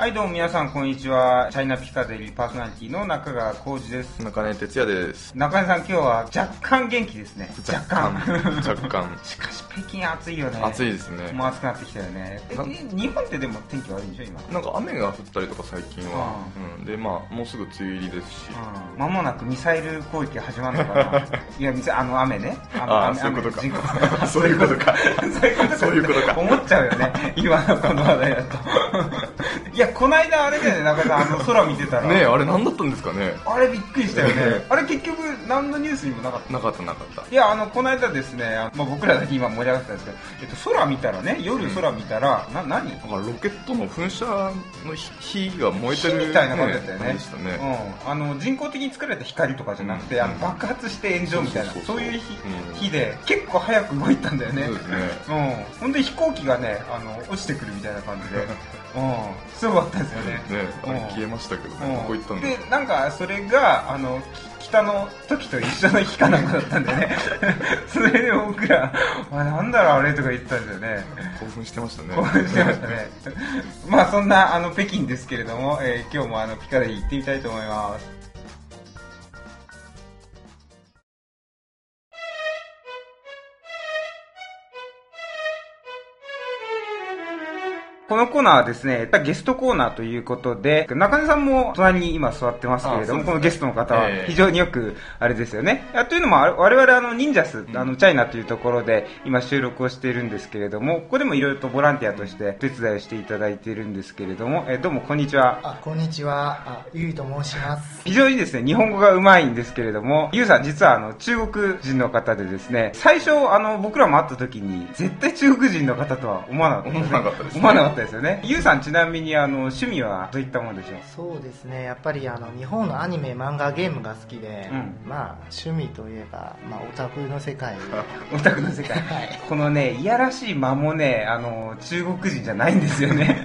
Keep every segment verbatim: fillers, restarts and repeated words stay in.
はい、どうも皆さんこんにちは。チャイナピカデリーパーソナリティの中川浩二です。 中根哲也です。 中根さん、今日は若干元気ですね。 若干。若干。 しかし北京暑いよね。 暑いですね。 もう暑くなってきたよね。え、日本ってでも天気悪いんでしょ、今。 なんか雨が降ったりとか最近は。うん。で、まあ、もうすぐ梅雨入りですし。 うん。間もなくミサイル攻撃が始まるのかな。いや、ミサあの雨ね。あのああ、そういうことか。そういうことか。そういうことか。 思っちゃうよね。今のこの話題だと。いや、こないだあれだよね、中田さん、あの空見てたら。 ねえ、あれ何だったんですかね。 あれびっくりしたよね。あれ結局何のニュースにもなかった。 なかったなかった。 いや、あの、この間ですね、まあ、僕らだけ今盛り上がってたんですけど、えっと、空見たらね、夜空見たら、うん、な、何だからロケットの噴射の火が燃えてる、 火みたいな感じだったよね。 でしたね。 うん。あの、人工的に作られた光とかじゃなくて、うん、あの爆発して炎上みたいな、そういう火、火で、結構早く動いたんだよね。 そうですね。 うん。ほんで飛行機がね、あの、落ちてくるみたいな感じで。うん、すごかったですよね。 ね、あれ消えましたけどね、どこ行ったんだで、なんかそれが、あの、北の時と一緒の日かなんかだったんでね。それで僕ら、あ、なんだろうあれとか言ってたんですよね。 興奮してましたね。 興奮してましたね。まあそんな、あの、北京ですけれども、えー、今日もあの、ピカデリー行ってみたいと思います。このコーナーはですね、ゲストコーナーということで、中根さんも隣に今座ってますけれども、ね、このゲストの方は非常によく、あれですよね。えー、というのも、我々あの、忍者ス、あの、チャイナというところで今収録をしているんですけれども、ここでもいろいろとボランティアとして手伝いをしていただいているんですけれども、えー、どうもこんにちは。 あ、こんにちは。あ、ゆいと申します。 非常にですね、日本語が上手いんですけれども、ゆうさん実はあの、中国人の方でですね、最初あの、僕らも会った時に、絶対中国人の方とは思わなかったですね。 思わなかったですね。 思わなかったですよね。ゆうさんちなみにあの趣味はどういったものでしょう。 そうですね、やっぱりあの日本のアニメ漫画ゲームが好きで、うん、まあ趣味といえば、まあ、オタクの世界オタクの世界、はい、このねいやらしい間もねあの中国人じゃないんですよね。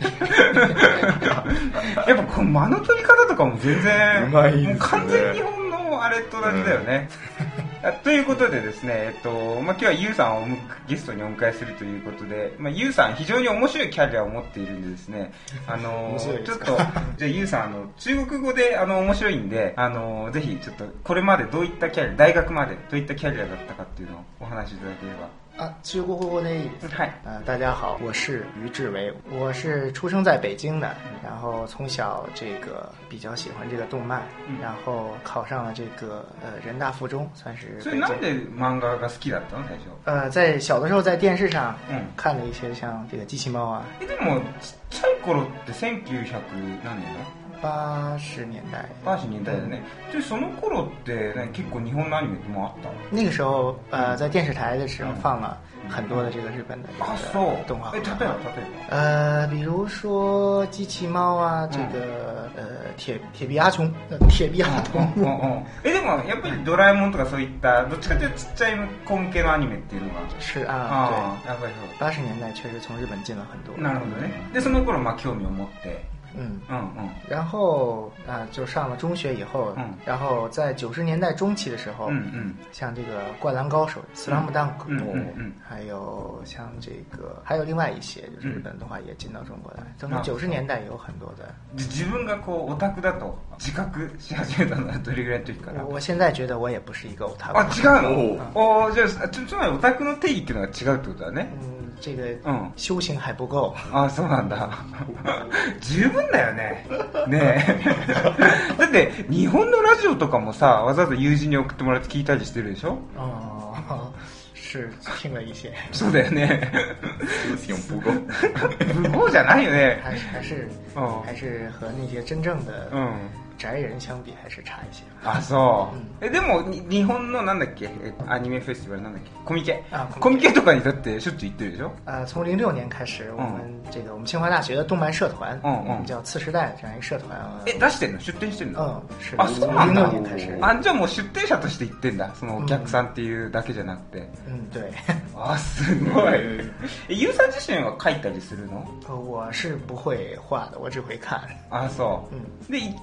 やっぱこの間の取り方とかも全然うまいですね。 もう完全に日本のあれと同じだよね。うん、ということでですね、えっとまあ、今日はユウさんをゲストにお迎えするということで、まあ、ユウさん非常に面白いキャリアを持っているんでですね、あのー、ちょっとじゃあユウさんあの中国語であの面白いんで、あのー、ぜひちょっとこれまでどういったキャリア、大学までどういったキャリアだったかっていうのをお話しいただければ。 啊，中国語でいいです。 はい。 呃，大家好，我是于志伟，我是出生在北京的，然后从小这个比较喜欢这个动漫，嗯、然后考上了这个呃人大附中，算是。 所以なんで漫画が好きだったの最初？ 呃，在小的时候在电视上嗯看了一些像这个机器猫啊。 えでもちっちゃい頃ってせんきゅうひゃく何年だ？ 八十年代， 八十年代的呢。就その頃ってね結構日本のアニメってもあった。 那个时候呃在电视台的时候放了很多的这个日本的这个动画。 え例えば例えば。 呃，比如说机器猫啊，这个呃铁铁臂阿童，铁臂阿童。 えでもやっぱりドラえもんとかそういったどっちかというとちっちゃい子向けのアニメっていうのが。 是啊， 对。やっぱりそう。 八十年代确实从日本进了很多。 なるほどね。でその頃まあ興味を持って。 嗯嗯嗯，然后啊、呃，就上了中学以后，嗯，然后在九十年代中期的时候，嗯嗯，像这个《灌篮高手》《Slam Dunk》，嗯嗯嗯，还有像这个，还有另外一些，就是日本动画也进到中国来。从九十年代有很多的。 自分がこうオタクだと自覚し始めたのはどれぐらいの時から？ 我现在觉得我也不是一个オタク。 あ、違うの？お、じゃあつまりオタクの定義っていうのが違うってことだね。 嗯，这个嗯，修行还不够。 あ、そうなんだ。十分だよね。ねえ。だって日本のラジオとかもさ、わざわざ友人に送ってもらって聞いたりしてるでしょ？ ああ。是听了一些。 そうだよね。 修行不够。 不够じゃないよね。 还是还是还是和那些真正的宅人相比还是差一些。 あ、そう。えでも日本のなんだっけアニメフェスティバルなんだっけコミケ。あ、コミケとかにだってしょっちゅう行ってるでしょ？ 啊，从零六年开始，我们这个我们清华大学的动漫社团，嗯嗯，叫次时代这样一个社团。 え出してんの？出展してんの？ 嗯，是。 あ、そうなんだ。 零六年开始。 あ、じゃあもう出展者として行ってんだ。そのお客さんっていうだけじゃなくて。 嗯，对。 あ、すごい。え、ユウさん自身は描いたりするの？ 我是不会画的，我只会看。 あ、そう。うん、で一番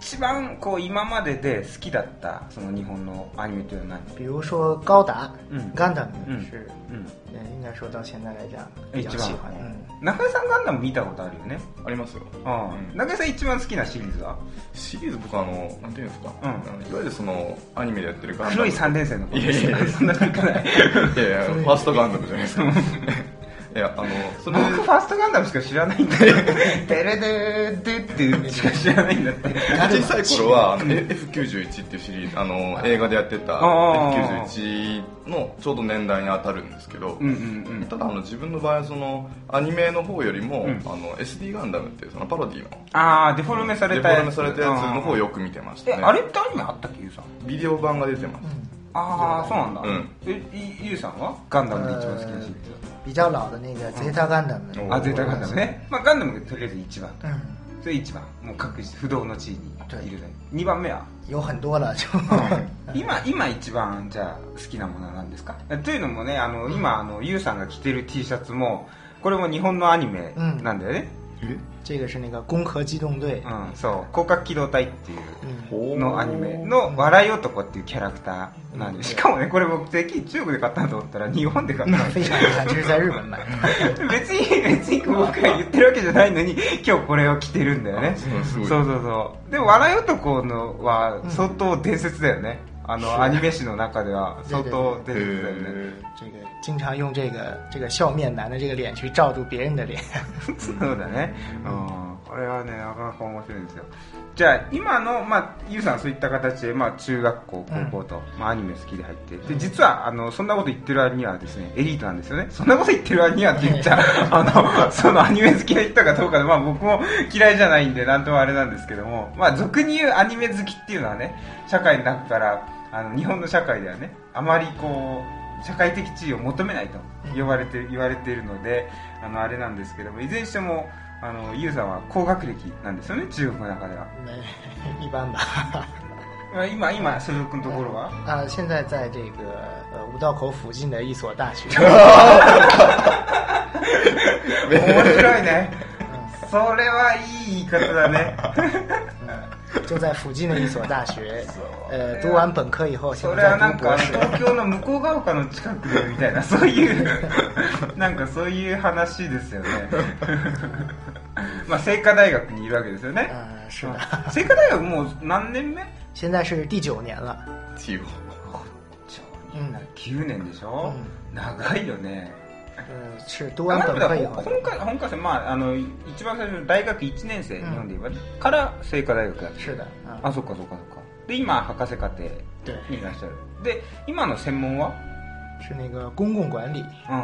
番こう今までで好きだったその日本のアニメというのは何？ 比如说高达、 嗯、 ガンダム是、 嗯嗯、应该说到现在来讲比较喜欢。 中井さんガンダム見たことあるよね？ ありますよ。 うん、中井さん一番好きなシリーズは？ シリーズ僕あのなんていうんですか、うん、いわゆるそのアニメでやってるガンダム黒い三連星のこと。 いやいやいやそんなことない。いやいやファーストガンダムじゃないですか。いや、あの、 それ僕ファーストガンダムしか知らないんだよ。テレデーデーってしか知らないんだって。 小さい頃は エフきゅうじゅういち っていうシリーズ、あの映画でやってた エフきゅうじゅういち のちょうど年代に当たるんですけど、うんうんうん、ただあの自分の場合はそのアニメの方よりも、うん、あの エスディー ガンダムっていうそのパロディのあーデフォルメされたやつ、 デフォルメされたやつの方をよく見てましたね。 え、あれってアニメあったっけ、ゆうさん？ ビデオ版が出てます。うんああ、そうなんだ。うん、え、ゆうさんはガンダムで一番好きなシリーズ？ 比较老的那个ゼータガンダム。 あ、ゼータガンダムね。まあガンダムがとりあえず一番。うん。それ一番。もう確実不動の地位にいるね。二番目は？ 有很多了就。 今今一番じゃあ好きなものは何ですか？というのもね、あの今あのゆうさんが着てる T シャツもこれも日本のアニメなんだよね。 え？这个是那个攻壳機動隊、 うん、そう攻殻機動隊っていうのアニメの笑い男っていうキャラクターなんで、しかもねこれ僕ぜひ中国で買ったと思ったら日本で買った非常に感じる在日本買別に別に僕が言ってるわけじゃないのに今日これを着てるんだよね。そうそうそうでも笑い男のは相当伝説だよね、あのアニメ史の中では相当伝説だよね。 这个经常用这个这个笑面男的这个脸去罩住别人的脸。 そうだね。うん。これはねなかなか面白いんですよ。じゃあ今のまあゆうさんそういった形でまあ中学校高校と、うんまあアニメ好きで入ってで実はあのそんなこと言ってる割にはですねエリートなんですよね。そんなこと言ってる割にはって言っちゃあのそのアニメ好きな人かどうかでまあ僕も嫌いじゃないんでなんともあれなんですけどもまあ俗に言うアニメ好きっていうのはね社会の中からあの日本の社会ではねあまりこう社会的地位を求めないと呼ばれて言われているのであのあれなんですけどもいずれにしてもあのユウさんは高学歴なんですよね中国の中では。 一般吧。 今今所属のところは？ 啊，现在在这个呃五道口附近的一所大学。 面白いね。それはいい言い方だね。 就在附近的一所大学，呃，读完本科以后， それはなんか東京の向こうが丘の近くでみたいなそういうなんかそういう話ですよね。まあ清華大学にいるわけですよね。 ああ、是的。 清華大学もう何年目？ 現在是第九年了。 九。 九年でしょ？長いよね。 呃，是读完本科以後。 本科本科生まああの一番最初の大学一年生日本で言えばから清華大学だった。 是的。 あ、そっかそっかそっか。で今博士課程にいらっしゃる。で今の専門は？ 是那个公共管理。 うん。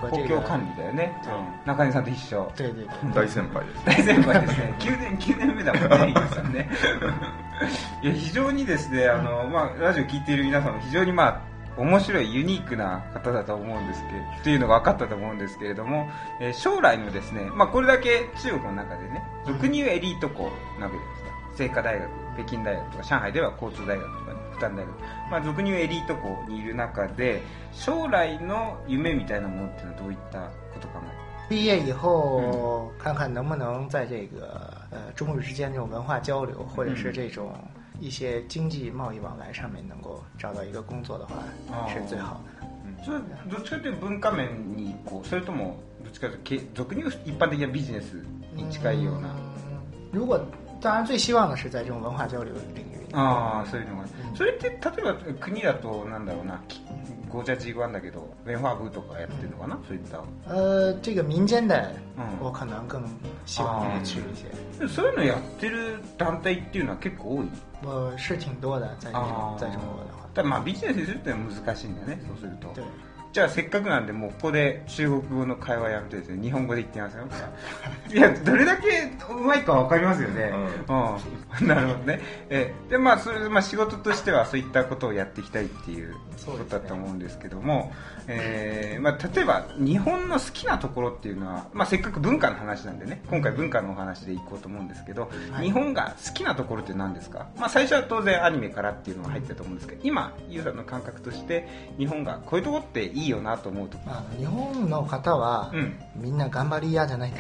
公共管理だよね。うん。中根さんと一緒。 对对对。 大先輩です。 大先輩ですね。九年九年目だもんね、ゆうさんね。いや非常にですねあのまあラジオ聞いている皆さんも非常にまあ。面白いユニークな方だと思うんですけどっていうのが分かったと思うんですけれども、えー、将来のですね、まあ、これだけ中国の中でね俗に言うエリート校なわけです清華大学、北京大学とか上海では交通大学とか、ね、復旦大学、まあ、俗に言うエリート校にいる中で将来の夢みたいなものっていうのはどういったこと考えて毕业以后、嗯、看看能不能在这个呃中日之间这种文化交流，或者是这种一些经济贸易往来上面能够找到一个工作的话，是最好的。 それどっちかというと文化面にこうそれともどっちかというと俗に言う一般的なビジネスに近いような。 如果当然最希望的是在这种文化交流领域。 ああそういうのが、うん、それって例えば国だとなんだろうな。国家机关だけど文化部とかやってるのかな、そういった。 呃，这个民间的，我可能更希望去一些。 そういうのやってる団体っていうのは結構多い。 呃，是挺多的，在在中国的話。 ただまあビジネスにするってのは難しいんだよね、そうすると。じゃあせっかくなんでもうここで中国語の会話やめてですね日本語で言ってみますよ。いやどれだけうまいかわかりますよね。うん、うん、なるほどね。えでまあそれまあ仕事としてはそういったことをやっていきたいっていうことだと思うんですけども、えー、まあ例えば日本の好きなところっていうのはまあせっかく文化の話なんでね今回文化のお話でいこうと思うんですけど、はい、日本が好きなところって何ですか？まあ最初は当然アニメからっていうのが入ってたと思うんですけど今ユウさんの感覚として日本がこういうところっていいいいよなと思うとあ日本の方は、うん、みんな頑張り屋じゃないかな。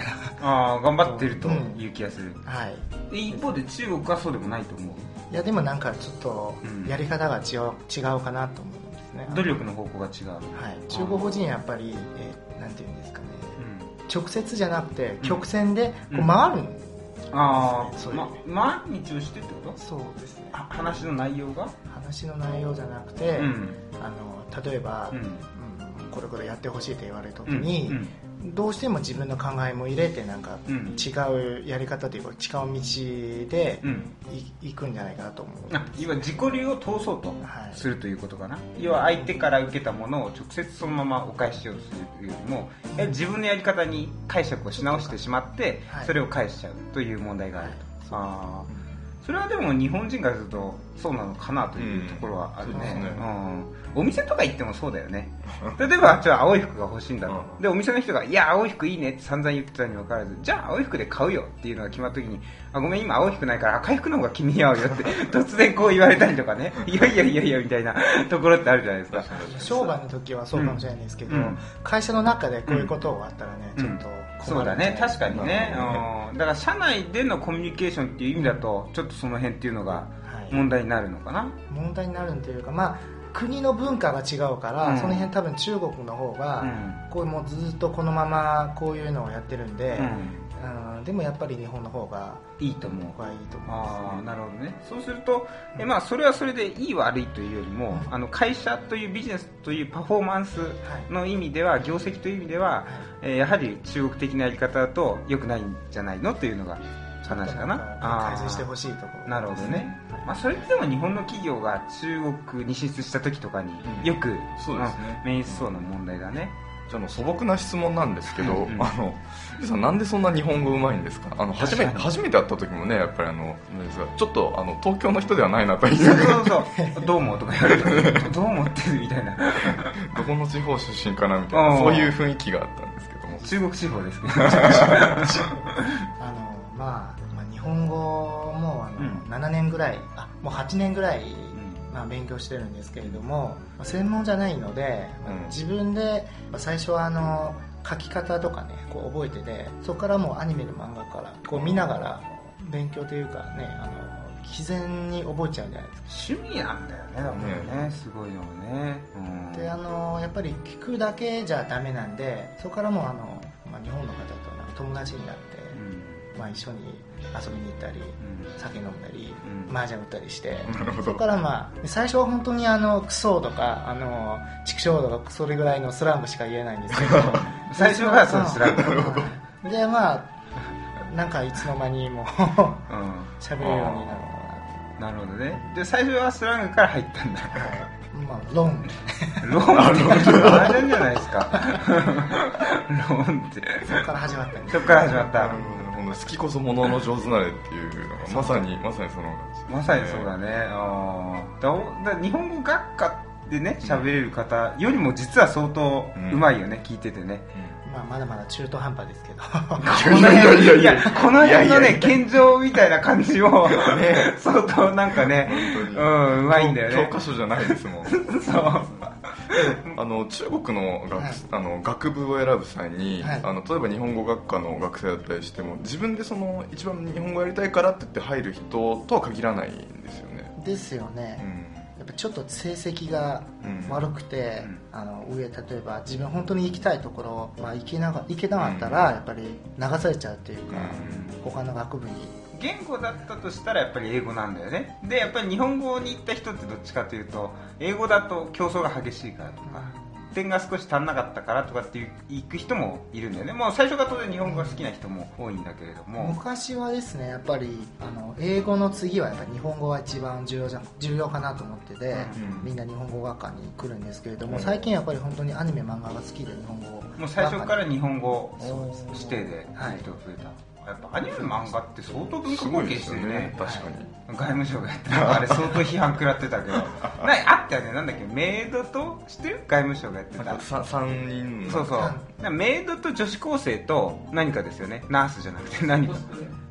ああ頑張ってるという気がする、 うん、はい。 で一方で中国はそうでもないと思う。 いやでもなんかちょっとやり方が違う、うん、違うかなと思うんですね。 努力の方向が違う。はい。 中国人やっぱり、えー、なんていうんですかね、うん、直接じゃなくて曲線でこう回るんです、 うん、ああ、ま、毎日をしてってこと？ そうですね。 話の内容が？ 話の内容じゃなくて、うん、あの例えば、うんうん、これこれやってほしいと言われた時に、うんうん、どうしても自分の考えも入れてなんか違うやり方というか違う道でい、くんじゃないかなと思う。 あ、要は自己流を通そうとするということかな、はい、要は相手から受けたものを直接そのままお返ししようとするというよりも、うん、自分のやり方に解釈をし直してしまってそれを返しちゃうという問題があると、はい、あ、それはでも日本人からするとそうなのかなというところはあるね、うん、ね、うん、お店とか行ってもそうだよね。例えばじゃあ青い服が欲しいんだろう、でお店の人がいや青い服いいねって散々言ってたにもかかわらず、じゃあ青い服で買うよっていうのが決まった時に、あ、ごめん今青い服ないから赤い服の方が君に合うよって突然こう言われたりとかね、いやいやいやいやみたいなところってあるじゃないですか。 商売の時はそうかもしれないですけど、うん、会社の中でこういうことがあったらね、うん、ちょっと困る、 うん、そうだね、確かにね、うん、だから社内でのコミュニケーションっていう意味だとちょっとその辺っていうのが問題になるのかな、はい、 問題になるというか、まあ国の文化が違うから、うん、その辺多分中国の方が、うん、こうもうずっとこのままこういうのをやってるんで、うんうん、でもやっぱり日本の方がいいと思う。 がいいと思いますね。あ、なるほどね。そうすると、えまあそれはそれでいい悪いというよりも、うん、あの会社というビジネスというパフォーマンスの意味では、はい、業績という意味では、はい、えー、やはり中国的なやり方だと良くないんじゃないのというのが話かな。 改善してほしいところ、ね、 なるほどね。まあ、それでも日本の企業が中国に進出した時とかによく、うん、そうですね、目にしそうな問題だね。 じゃあの素朴な質問なんですけど、うんうん、あのゆうさんなんでそんな日本語うまいんですか？あの初め初めて会った時もね、やっぱりあのですがちょっとあの東京の人ではないなという。 そうそうそうどうもとか言われてどう思ってるみたいなどこの地方出身かなみたいなそういう雰囲気があったんですけども。 中国地方ですけどあの、まあ、まあ日本語もあの、うん、ななねんぐらい、あもうはちねんぐらい、まあ、勉強してるんですけれども、まあ、専門じゃないので、まあ、自分で、まあ、最初はあの書き方とかねこう覚えてて、そこからもうアニメの漫画からこう見ながら勉強というかね、あの自然に覚えちゃうんじゃないですか。 趣味なんだよね、だからね、すごいのね、 うん、であのやっぱり聞くだけじゃダメなんで、そこからもあの、まあ、日本の方となんか友達になって、うん、まあ、一緒に遊びに行ったり、うん、酒飲んだり、うん、麻雀打ったりして、そこからまあ最初は本当にあのクソとかあの畜生とかそれぐらいのスラングしか言えないんですけど最初はそうスラングで、まあなんかいつの間にも喋、うん、れるようになる。 なるほどね。で最初はスラングから入ったんだ。 まあロンロンってあれじゃないですか。ロンってそこから始まったんです。 そこから始まった。 好きこそものの上手なれっていうのがまさにまさにそのまさにそうだね。あだだ日本語学科でね喋れる方よりも実は相当うまいよね、うん、聞いててね。 うん、まあ、まだまだ中途半端ですけどこの辺いやこの辺のね健常みたいな感じもね相当なんかね、うん、うまいんだよね。 教科書じゃないですもん。そうあの中国の 学,、はい、あの学部を選ぶ際に、はい、あの例えば日本語学科の学生だったりしても自分でその一番日本語やりたいからって言って入る人とは限らないんですよね。 ですよね、うん、やっぱちょっと成績が悪くて、うん、あの上例えば自分本当に行きたいところ、まあ、行けなか、行けなかったらやっぱり流されちゃうというか、うん、他の学部に言語だったとしたらやっぱり英語なんだよね。でやっぱり日本語に行った人ってどっちかというと英語だと競争が激しいからとか、うん、点が少し足んなかったからとかっていう行く人もいるんだよね。もう最初から当然日本語が好きな人も多いんだけれども、 昔はですねやっぱりあの英語の次はやっぱり日本語が一番重要じゃ重要かなと思ってて、うん、みんな日本語学科に来るんですけれども、うん、最近やっぱり本当にアニメ漫画が好きで日本語もう最初から日本語指定で人が増えた、はい、やっぱアニメ漫画って相当文化貢献してる ね, ね確かに、 はい、外務省がやってたあれ相当批判食らってたけどなあったよね。なんだっけメイドと知ってる？外務省がやってたさんにんそうそうメイドと女子高生と何かですよね。ナースじゃなくて何か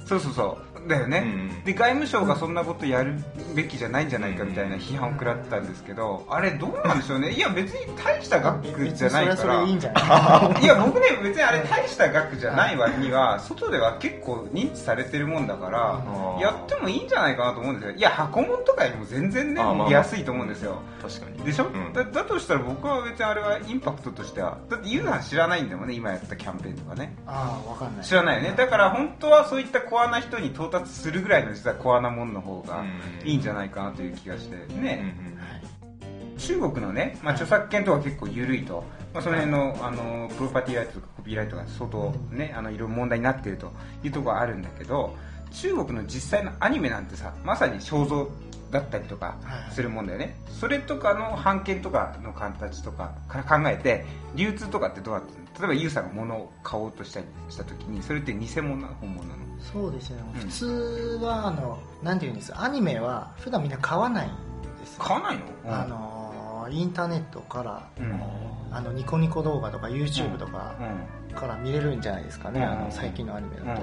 そうそうそうだよね、うん、で外務省がそんなことやるべきじゃないんじゃないかみたいな批判を食らったんですけど、あれどうなんでしょうね。いや別に大した額じゃないから、それはそれいいんじゃないいや僕ね別にあれ大した額じゃない割には外では結構認知されてるもんだからやってもいいんじゃないかなと思うんですよ。いや箱物とかよりも全然ね安いと思うんですよ。 確かにでしょ、 うん、 だ, だとしたら僕は別にあれはインパクトとしてはだってユーさん知らないんだもんね今やったキャンペーンとかね。 ああ分かんない知らないよね。だから本当はそういったコアな人に到達するぐらいの実はコアなもんの方がいいんじゃないかなという気がしてね、うんうん、中国のね、まあ、著作権とか結構緩いと、まあ、その辺の、あのプロパティライトとかコピーライトが相当ね、あのいろいろ問題になっているというところがあるんだけど、中国の実際のアニメなんてさまさに肖像だったりとかするもんだよね、はい、それとかの版権とかの形とかから考えて流通とかってどうやってるの？例えばユウさんが物を買おうとしたりした時にそれって偽物なの本物なの？ そうですね、うん、普通はあのなんていうんですアニメは普段みんな買わないんです。 買わないの？うん、 あのインターネットから、うん、あのニコニコ動画とか YouTube とかから見れるんじゃないですかね、うん、あの最近のアニメだと、うんうんうん、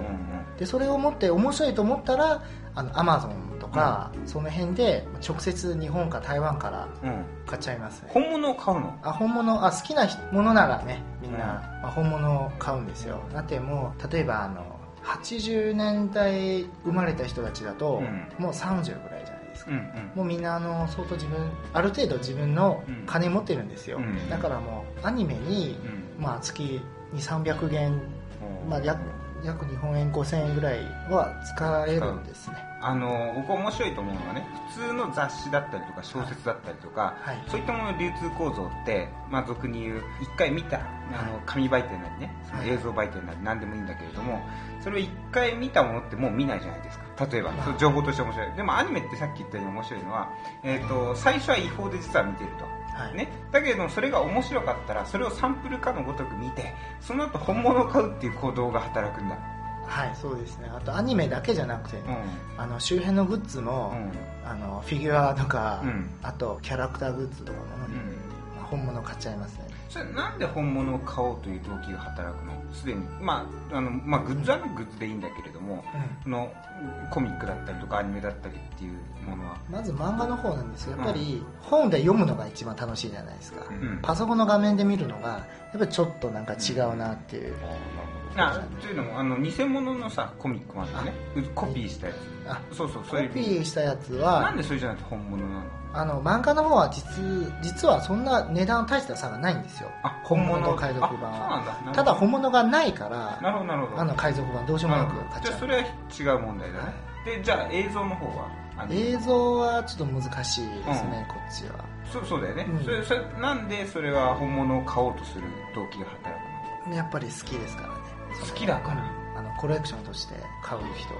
でそれを持って面白いと思ったらあの Amazon とか、うん、その辺で直接日本か台湾から買っちゃいますね、 うん、本物を買うの？ あ本物あ好きなものならねみんな、うんまあ、本物を買うんですよ。だってもう例えばあのはちじゅうねんだい生まれた人たちだと、うん、もうさんじゅうぐらいじゃないですか、うんうん、もうみんなあの相当自分ある程度自分の金持ってるんですよ、うん、だからもうアニメに、うんまあ、月にせんさんびゃくえん、まあ、約, 約日本円ごせんえんぐらいは使えるんですね。 あの僕面白いと思うのはね普通の雑誌だったりとか小説だったりとか、はい、そういったものの流通構造って、まあ、俗に言う一回見たあの紙媒体なりねその映像媒体なり何でもいいんだけれども、それを一回見たものってもう見ないじゃないですか。例えば、まあ、情報として面白い。でもアニメってさっき言ったように面白いのは、えーと、最初は違法で実は見てると、はいね、だけれどもそれが面白かったらそれをサンプルかのごとく見てその後本物を買うっていう行動が働くんだ。 はいそうですね。あとアニメだけじゃなくて、ねうん、あの周辺のグッズも、うん、あのフィギュアとか、うん、あとキャラクターグッズとかも、うんまあ、本物買っちゃいますね。 それなんで本物を買おうという動機が働くの？すでに、まああのまあ、グッズはグッズでいいんだけれども、うん、のコミックだったりとかアニメだったりっていうものはまず漫画の方なんですよ。やっぱり本で読むのが一番楽しいじゃないですか、うん、パソコンの画面で見るのがやっぱりちょっとなんか違うなっていう、 うん、あというのもあの偽物のさコミックもあるよね。コピーしたやつ。あそうそうそういうコピーしたやつはなんでそれじゃなくて本物なの？ あの漫画の方は 実, 実はそんな値段大した差がないんですよ。 あ本物と海賊版はただ本物がないからなるほどなるほどあの海賊版どうしようもなく買っちゃう。 じゃあそれは違う問題だね、はい、でじゃあ映像の方は映像はちょっと難しいですね、うん、こっちは。 そ, そうだよね、うん、それそれなんでそれは本物を買おうとする動機が働くの？ やっぱり好きですからね。 好きだから、 うん、あのコレクションとして買う人が多いです。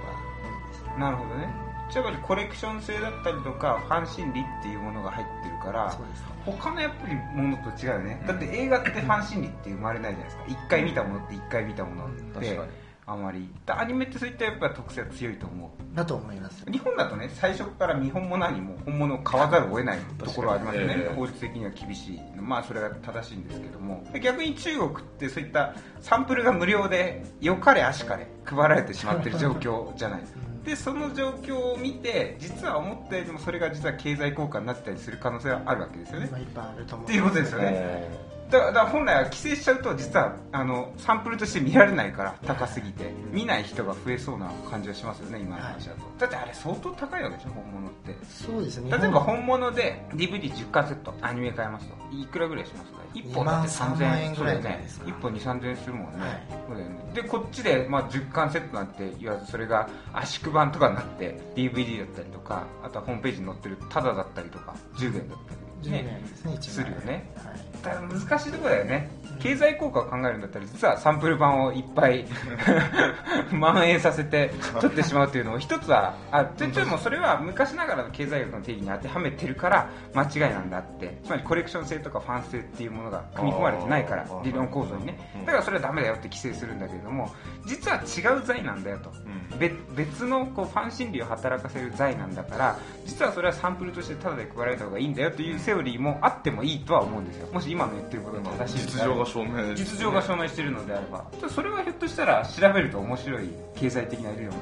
なるほどね。やっぱりコレクション性だったりとかファン心理っていうものが入ってるから、そうですね、他のやっぱりものと違うよね、うん、だって映画ってファン心理って生まれないじゃないですか。一回見たものって一回見たものって、うん、あまりアニメってそういったやっぱ特性が強いと思う。 だと思います。 日本だとね最初から見本も何も本物を買わざるを得ないところはありますよね、えー、法律的には厳しい、まあそれが正しいんですけども、逆に中国ってそういったサンプルが無料でよかれあしかれ配られてしまってる状況じゃないですかでその状況を見て実は思ったよりもそれが実は経済効果になったりする可能性はあるわけですよね。 いっぱいあると思うっていうことですよね。だから、だから本来は規制しちゃうと実はあのサンプルとして見られないから高すぎて見ない人が増えそうな感じはしますよね今の話だと、はい、だってあれ相当高いわけでしょ本物って。 そうですね。 例えば本物で ディーブイディーじゅっ カセットアニメ買いますといくらぐらいしますか？いっぽんだってさんぜんえんぐらいね。いっぽんにせんさんぜんえんするもんね、はい、そうだよね。でこっちで、まあ、じゅっかんセットなんて言わずそれが圧縮版とかになって ディーブイディー だったりとかあとはホームページに載ってるタダだったりとかじゅうえんだったりじゅうえんですね、 するよね、はい、だから難しいところだよね。経済効果を考えるんだったら実はサンプル版をいっぱい蔓延させて取ってしまうというのも一つはあってでもそれは昔ながらの経済学の定義に当てはめてるから間違いなんだって。つまりコレクション性とかファン性っていうものが組み込まれてないから理論構造にねだからそれはダメだよって規制するんだけれども実は違う財なんだよと、うん、別, 別のこうファン心理を働かせる財なんだから実はそれはサンプルとしてタダで配られた方がいいんだよというセオリーもあってもいいとは思うんですよ。もし今の言ってることが正しい実情が証明、 実情が証明しているのであればそれはひょっとしたら調べると面白い経済的な理論かもしれない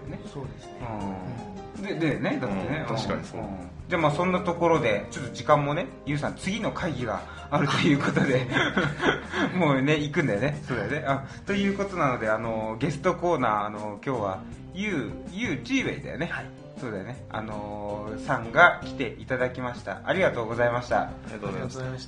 ね。 そうですね。 うん、ででねだってね、 うん、確かにそう。うん、 じゃあまあそんなところでちょっと時間もね、ゆうさん次の会議があるということでもうね行くんだよね。そうだよね。あということなので、あのゲストコーナー、あの今日はゆうゆうジーウェイだよね。はい。そうだよね。あのー、さんが来ていただきました。ありがとうございました。 ありがとうございました。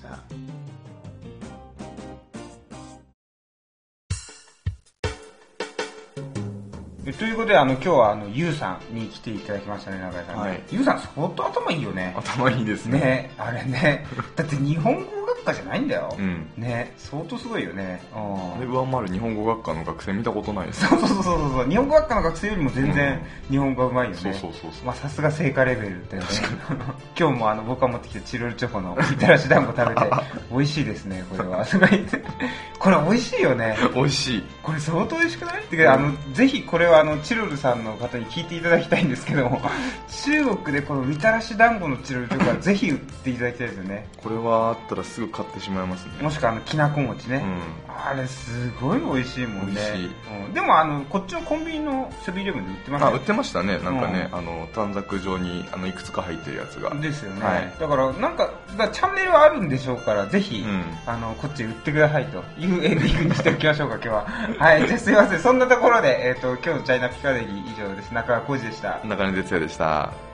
ということで、あの今日はあのゆうさんに来ていただきましたね、中井さんね。はい、ゆうさん相当頭いいよね。 頭いいですね。 ね、あれね。だって日本語学科じゃないんだよ。 うん、 ね、相当すごいよね。 あれ上回る日本語学科の学生見たことないです。 そうそうそうそうそう。日本語学科の学生よりも全然日本語がうまいよね。 そうそうそうそう。 まあさすが成果レベルだよね。今日もあの僕が持ってきたチロルチョコのみたらし団子食べて美味しいですね、これは。これ美味しいよね。 美味しい。これ相当美味しくない？ってか、あのぜひこれはあのチロルさんの方に聞いていただきたいんですけども、中国でこのみたらし団子のチロルチョコはぜひ売っていただきたいですよね。 これはあったらすぐ買ってしまいますね。 もしくはあのきなこ餅ね、うん、あれすごい美味しいもんね。美味しい、うん、でもあのこっちのコンビニのセブンイレブンで売ってました。 あ、売ってましたね。なんかね、うん、あの短冊状にあのいくつか入ってるやつがですよね、はい、だからなんかだチャンネルはあるんでしょうから、ぜひ、うん、あのこっち売ってくださいというエンディングにしておきましょうか今日は。はい、じゃあすいません、そんなところで、えーと、今日のチャイナピカデリー以上です。中川浩二でした。 中根哲也でした。